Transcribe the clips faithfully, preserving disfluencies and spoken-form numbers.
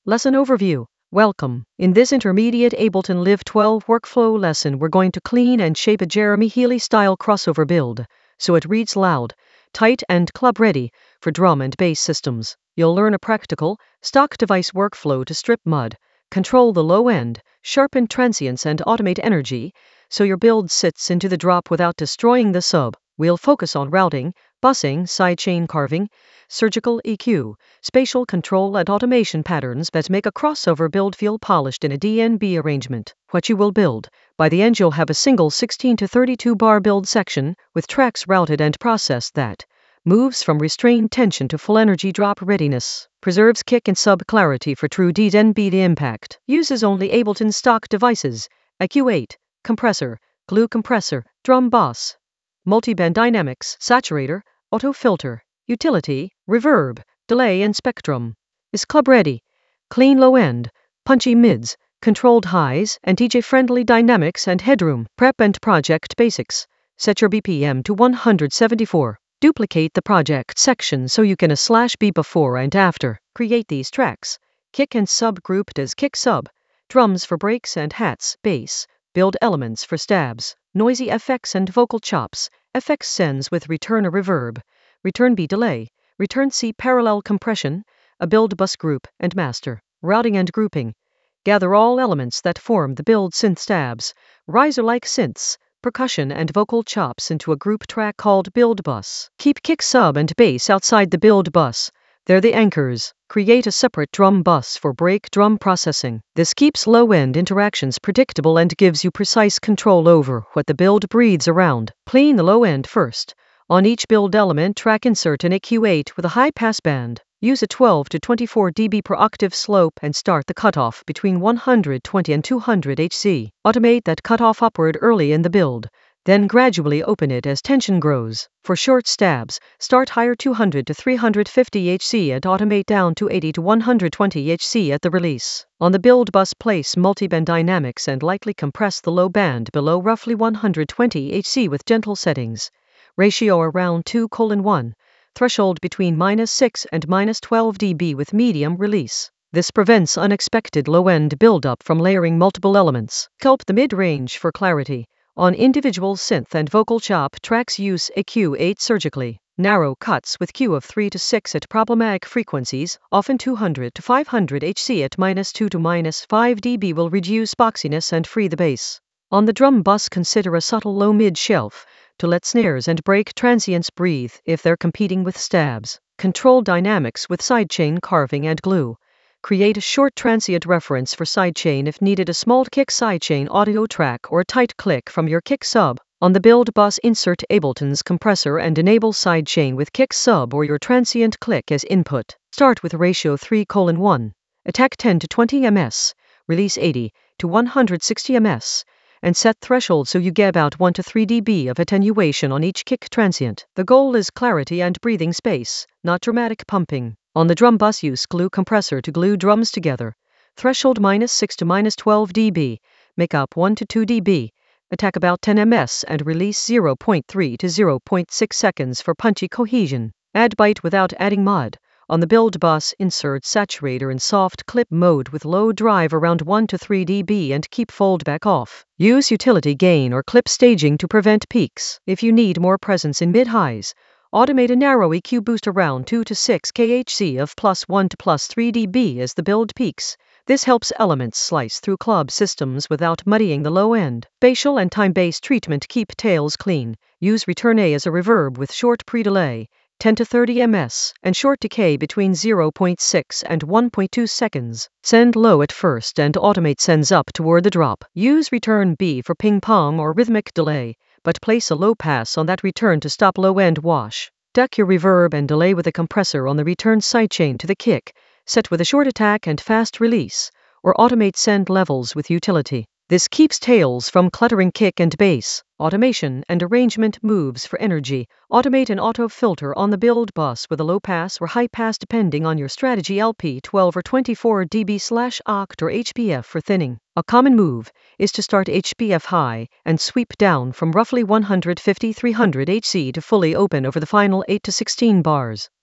Lesson Overview. Welcome. In this intermediate Ableton Live twelve workflow lesson, we're going to clean and shape a Jeremy Healy style crossover build, so it reads loud, tight, and club ready for drum and bass systems. You'll learn a practical, stock device workflow to strip mud, control the low end, sharpen transients, and automate energy, so your build sits into the drop without destroying the sub. We'll focus on routing, busing, sidechain carving, surgical E Q, spatial control, and automation patterns that make a crossover build feel polished in a D N B arrangement. What you will build. By the end, you'll have a single sixteen to thirty-two bar build section with tracks routed and processed that moves from restrained tension to full energy drop readiness, preserves kick and sub clarity for true D N B impact, uses only Ableton stock devices, E Q eight, compressor, glue compressor, drum boss, multiband dynamics, saturator, auto filter, utility, reverb, delay, and spectrum. Is club ready. Clean low end, punchy mids, controlled highs, and D J-friendly dynamics and headroom. Prep and project basics. Set your B P M to one hundred seventy-four. Duplicate the project section so you can a slash B before and after. Create these tracks. Kick and sub grouped as kick sub. Drums for breaks and hats, bass. Build elements for stabs. Noisy F X and vocal chops. F X sends with return a reverb. Return B delay. Return C parallel compression. A build bus group and master. Routing and grouping. Gather all elements that form the build synth stabs, riser-like synths, percussion, and vocal chops into a group track called build bus. Keep kick sub and bass outside the build bus. They're the anchors. Create a separate drum bus for break drum processing. This keeps low-end interactions predictable and gives you precise control over what the build breathes around. Clean the low end first. On each build element track, insert an E Q eight with a high pass band. Use a twelve to twenty-four decibels per octave slope and start the cutoff between one hundred twenty and two hundred hertz. Automate that cutoff upward early in the build, then gradually open it as tension grows. For short stabs, start higher two hundred to three hundred fifty hertz and automate down to eighty to one hundred twenty hertz at the release. On the build bus, place multiband dynamics and lightly compress the low band below roughly one hundred twenty hertz with gentle settings. Ratio around two to one. Threshold between minus six and minus twelve decibels with medium release. This prevents unexpected low-end buildup from layering multiple elements. Sculpt the mid-range for clarity. On individual synth and vocal chop tracks, use E Q eight surgically. Narrow cuts with Q of three to six at problematic frequencies, often two hundred to five hundred hertz at minus two to minus five decibels, will reduce boxiness and free the bass. On the drum bus, consider a subtle low-mid shelf to let snares and break transients breathe if they're competing with stabs. Control dynamics with sidechain carving and glue. Create a short transient reference for sidechain if needed, a small kick sidechain audio track or a tight click from your kick sub. On the build bus, insert Ableton's compressor and enable sidechain with kick sub or your transient click as input. Start with ratio three to one. Attack ten to twenty meters. Release eighty to one hundred sixty meters. And set threshold so you get about one to three decibels of attenuation on each kick transient. The goal is clarity and breathing space, not dramatic pumping. On the drum bus, use glue compressor to glue drums together. Threshold minus six to minus twelve decibels. Make up one to two decibels. Attack about ten meters and release zero point three to zero point six seconds for punchy cohesion. Add bite without adding mud. On the build bus, insert saturator in soft clip mode with low drive around one to three decibels and keep foldback off. Use utility gain or clip staging to prevent peaks. If you need more presence in mid-highs, automate a narrow E Q boost around two to six kilohertz of plus one to plus three decibels as the build peaks. This helps elements slice through club systems without muddying the low end. Spatial and time-based treatment keep tails clean. Use return A as a reverb with short pre-delay, ten to thirty meters, and short decay between zero point six and one point two seconds. Send low at first and automate sends up toward the drop. Use return B for ping-pong or rhythmic delay, but place a low pass on that return to stop low-end wash. Duck your reverb and delay with a compressor on the return sidechain to the kick, set with a short attack and fast release, or automate send levels with utility. This keeps tails from cluttering kick and bass. Automation and arrangement moves for energy. Automate an auto filter on the build bus with a low pass or high pass depending on your strategy, L P twelve or twenty-four decibels slash oct or H P F for thinning. A common move is to start H P F high and sweep down from roughly one hundred fifty to three hundred hertz to fully open over the final eight to sixteen bars.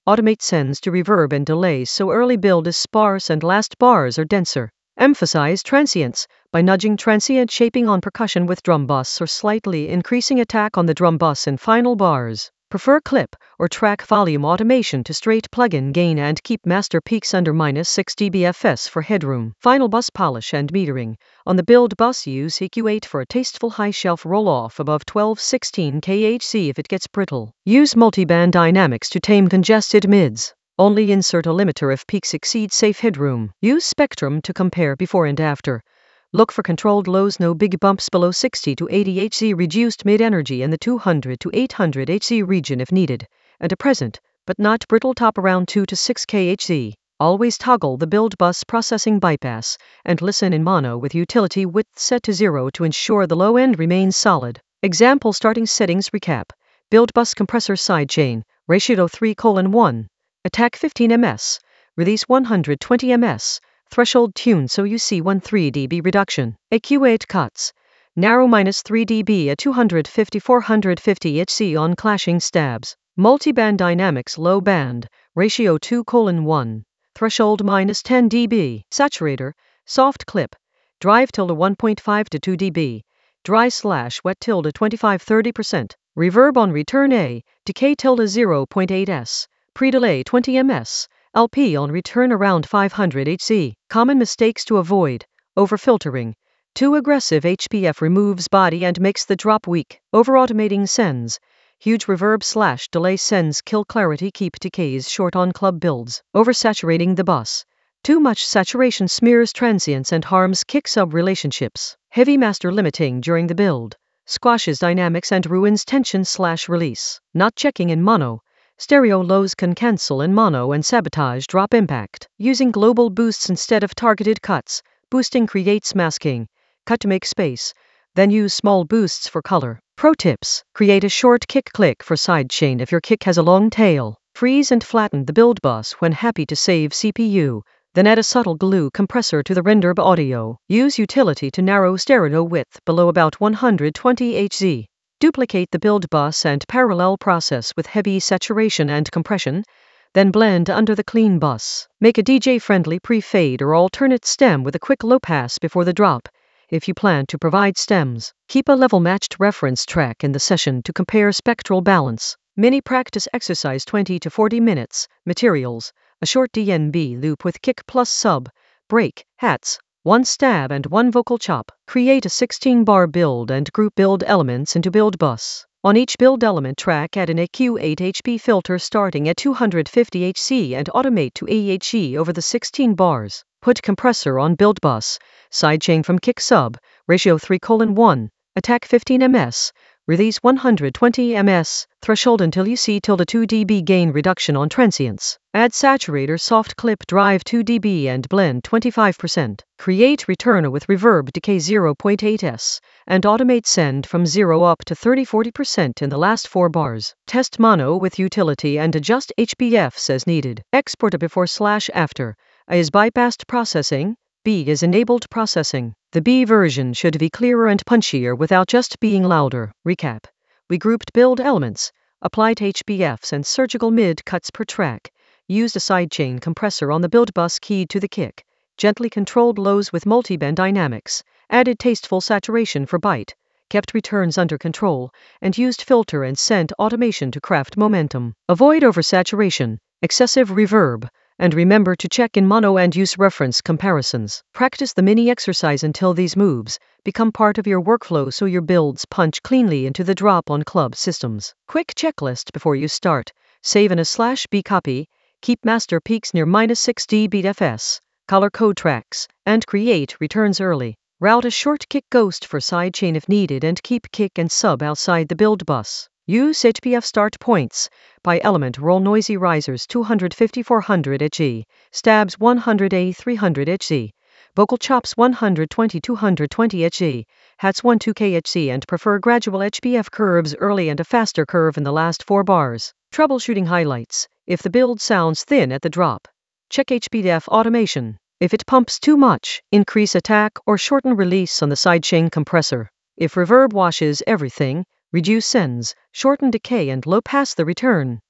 Automate sends to reverb and delays so early build is sparse and last bars are denser. Emphasize transients by nudging transient shaping on percussion with drum bus or slightly increasing attack on the drum bus in final bars. Prefer clip or track volume automation to straight plug-in gain and keep master peaks under minus six decibels for headroom. Final bus polish and metering. On the build bus, use E Q eight for a tasteful high shelf roll-off above twelve sixteen kilohertz if it gets brittle. Use multiband dynamics to tame congested mids. Only insert a limiter if peaks exceed safe headroom. Use spectrum to compare before and after. Look for controlled lows, no big bumps below sixty to eighty hertz, reduced mid-energy in the two hundred to eight hundred hertz region if needed, and a present, but not brittle top around two to six kilohertz. Always toggle the build bus processing bypass, and listen in mono with utility width set to zero to ensure the low end remains solid. Example starting settings recap. Build bus compressor sidechain, ratio three colon one. Attack fifteen millimeters, release one hundred twenty millimeters. Threshold tune so you see one three decibel reduction. E Q eight cuts. Narrow minus three decibels at two fifty to four fifty hertz on clashing stabs. Multiband dynamics low band, ratio two colon one. Threshold minus ten decibels. Saturator, soft clip. Drive tilde one point five to two decibels. Dry slash wet tilde twenty-five to thirty percent. Reverb on return A, decay tilde zero point eight S. Pre-delay twenty millimeters. L P on return around five hundred hertz. Common mistakes to avoid. Overfiltering. Too aggressive H P F removes body and makes the drop weak. Over-automating sends. Huge reverb slash delay sends kill clarity, keep decays short on club builds. Oversaturating the bus. Too much saturation smears transients and harms kick-sub relationships. Heavy master limiting during the build. Squashes dynamics and ruins tension slash release. Not checking in mono. Stereo lows can cancel in mono and sabotage drop impact. Using global boosts instead of targeted cuts. Boosting creates masking. Cut to make space. Then use small boosts for color. Pro tips. Create a short kick click for sidechain if your kick has a long tail. Freeze and flatten the build bus when happy to save C P U. Then add a subtle glue compressor to the render audio. Use utility to narrow stereo width below about one hundred twenty hertz. Duplicate the build bus and parallel process with heavy saturation and compression, then blend under the clean bus. Make a D J-friendly pre-fade or alternate stem with a quick low pass before the drop, if you plan to provide stems. Keep a level-matched reference track in the session to compare spectral balance. Mini practice exercise twenty to forty minutes. Materials: a short D N B loop with kick plus sub, break, hats, one stab and one vocal chop. Create a sixteen bar build and group build elements into build bus. On each build element track add an E Q eight H P filter starting at two hundred fifty hertz and automate to A H E over the sixteen bars. Put compressor on build bus. Sidechain from kick sub, ratio three colon one. Attack fifteen millimeters. Release one hundred twenty millimeters. Threshold until you see tilde two decibel gain reduction on transients. Add saturator soft clip drive two decibels and blend twenty-five percent. Create returner with reverb decay zero point eight S and automate send from zero up to thirty to forty percent in the last four bars. Test mono with utility and adjust H P Fs as needed. Export a before slash after. A is bypassed processing. B is enabled processing. The B version should be clearer and punchier without just being louder. Recap. We grouped build elements, applied H P Fs and surgical mid cuts per track, used a sidechain compressor on the build bus keyed to the kick, gently controlled lows with multiband dynamics, added tasteful saturation for bite, kept returns under control, and used filter and send automation to craft momentum. Avoid oversaturation, excessive reverb, and remember to check in mono and use reference comparisons. Practice the mini exercise until these moves become part of your workflow so your builds punch cleanly into the drop on club systems. Quick checklist before you start. Save in a slash B copy, keep master peaks near minus six decibels, color code tracks, and create returns early. Route a short kick ghost for sidechain if needed and keep kick and sub outside the build bus. Use H P F start points. By element roll noisy risers two fifty to four hundred hertz, stabs one hundred to three hundred hertz, vocal chops one hundred twenty to two hundred twenty hertz, hats one to two kilohertz and prefer gradual H P F curves early and a faster curve in the last four bars. Troubleshooting highlights. If the build sounds thin at the drop, check H P F automation. If it pumps too much, increase attack or shorten release on the sidechain compressor. If reverb washes everything, reduce sends, shorten decay and low pass the return.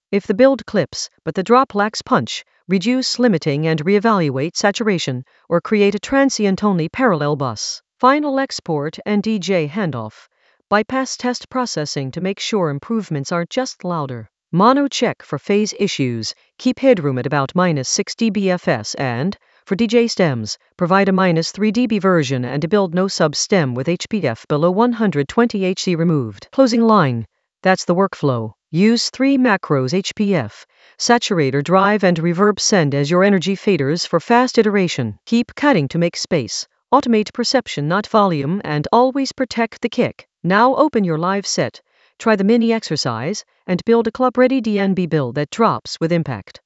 If the build clips, but the drop lacks punch, reduce limiting and reevaluate saturation, or create a transient-only parallel bus. Final export and D J handoff. Bypass test processing to make sure improvements aren't just louder. Mono check for phase issues. Keep headroom at about minus six decibels F S and, for D J stems, provide a minus three decibel version and a build no sub stem with H P F below one hundred twenty hertz removed. Closing line. That's the workflow. Use three macros H P F, saturator drive and reverb send as your energy faders for fast iteration. Keep cutting to make space. Automate perception, not volume, and always protect the kick. Now open your live set. Try the mini exercise and build a club-ready D N B build that drops with impact.